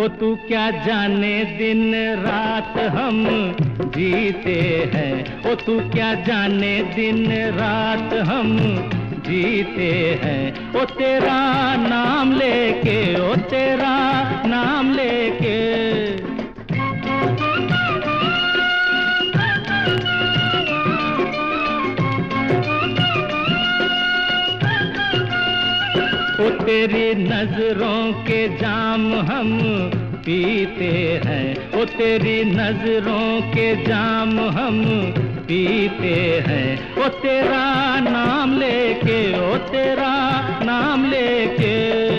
ओ तू क्या जाने दिन रात हम जीते हैं, ओ तू क्या जाने दिन रात हम जीते हैं। ओ तेरा नाम लेके, ओ तेरा नाम लेके। ओ तेरी नजरों के जाम हम पीते हैं, ओ तेरी नजरों के जाम हम पीते हैं। ओ तेरा नाम लेके, ओ तेरा नाम लेके।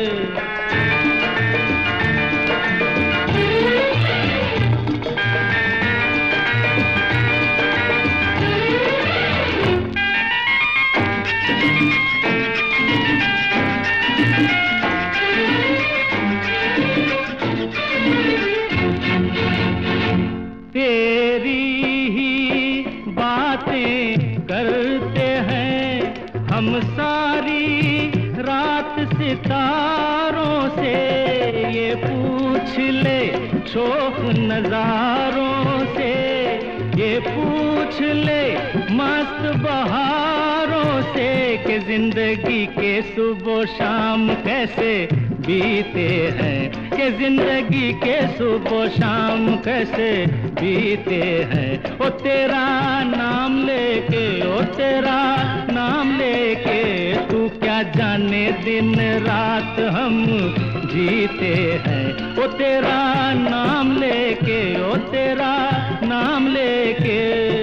तेरी ही बातें करते हैं हम सारी रात सितारों से। ये पूछ ले शोख नजारों से, ये पूछ ले मस्त बहारों से कि जिंदगी के सुबह शाम कैसे बीते हैं, कि जिंदगी के सुबह शाम कैसे बीते हैं। ओ तेरा नाम लेके, ओ तेरा नाम लेके। तू क्या जाने दिन रात हम जीते हैं, ओ तेरा नाम लेके, ओ तेरा नाम लेके।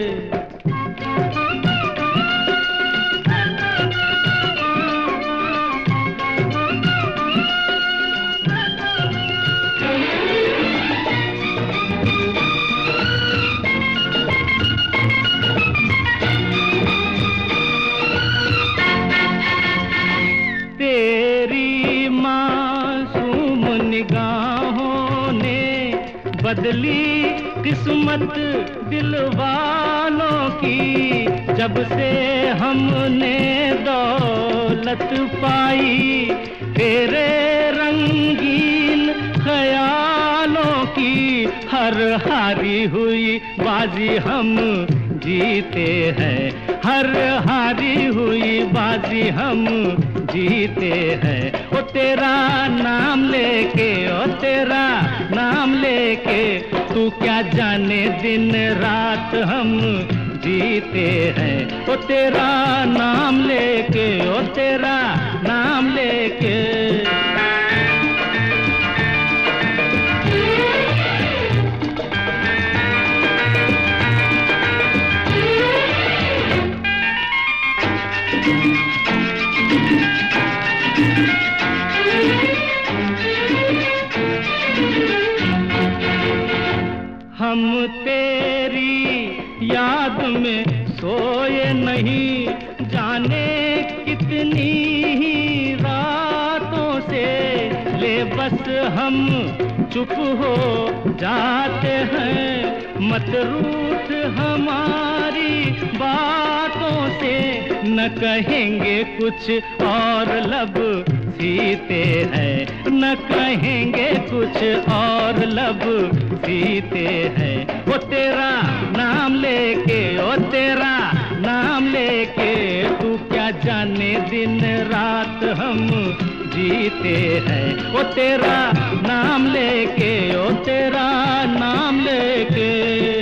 तेरी मासूम निगाहों ने बदली किस्मत दिल वालों की। जब से हमने दौलत पाई तेरे रंगीन ख्यालों की, हर हारी हुई बाजी हम जीते हैं, हर हारी हुई बाजी हम जीते हैं। ओ तेरा नाम लेके, ओ तेरा नाम लेके। तू क्या जाने दिन रात हम जीते हैं, ओ तेरा नाम लेके, ओ तेरा नाम लेके। हम तेरी याद में सोए नहीं जाने कितनी ही रातों से, ले बस हम चुप हो जाते हैं। मत रूठ हमारी बातों से, न कहेंगे कुछ और लब सीते हैं, न कहेंगे कुछ और लब सीते हैं। ओ तेरा नाम लेके, ओ तेरा नाम लेके। तू क्या जाने दिन रात हम जीते हैं, ओ तेरा नाम लेके, ओ तेरा नाम लेके।